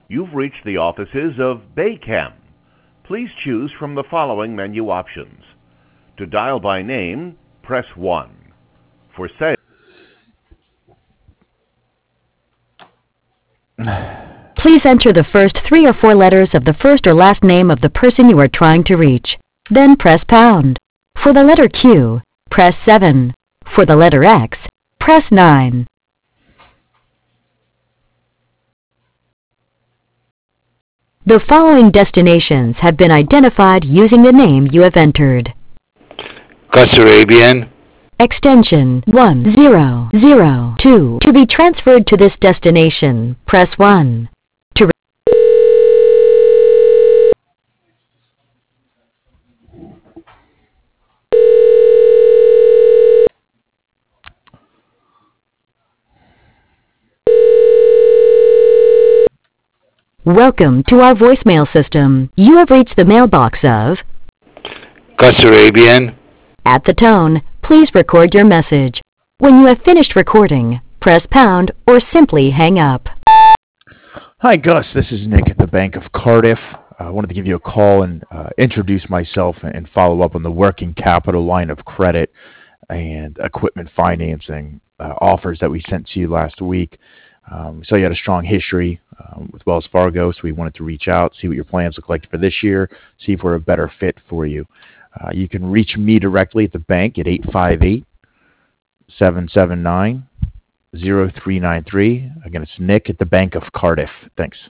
You've reached the offices of Baychem. Please choose from the following menu options. To dial by name, press 1. For sales, Please enter the first 3 or 4 letters of the first or last name of the person you are trying to reach. Then press pound. For the letter Q, press 7. For the letter X, press 9. The following destinations have been identified using the name you have entered. Gus Arabian, Extension 1002. To be transferred to this destination, press 1. To Welcome to our voicemail system. You have reached the mailbox of... Gus Arabian. At the tone, please record your message. When you have finished recording, press pound or simply hang up. Hi, Gus. This is Nick at the Bank of Cardiff. I wanted to give you a call and introduce myself and follow up on the working capital line of credit and equipment financing offers that we sent to you last week. So you had a strong history with Wells Fargo, so we wanted to reach out, see what your plans look like for this year, see if we're a better fit for you. You can reach me directly at the bank at 858-779-0393. Again, it's Nick at the Bank of Cardiff. Thanks.